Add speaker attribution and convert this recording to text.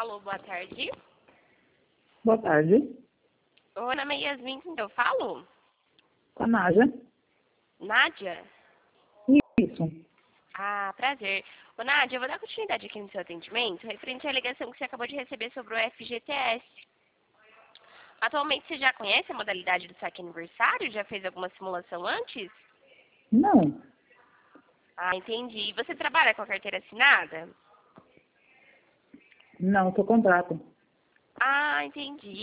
Speaker 1: Alô, boa tarde.
Speaker 2: Boa tarde.
Speaker 1: Oi, meu nome é Yasmin, com quem eu falo?
Speaker 2: Com a Nádia.
Speaker 1: Nádia?
Speaker 2: Isso.
Speaker 1: Ah, prazer. Ô, Nádia, eu vou dar continuidade aqui no seu atendimento, referente à ligação que você acabou de receber sobre o FGTS. Atualmente, você já conhece a modalidade do saque aniversário? Já fez alguma simulação antes?
Speaker 2: Não.
Speaker 1: Ah, entendi. E você trabalha com a carteira assinada?
Speaker 2: Não, sou contrato.
Speaker 1: Ah, entendi.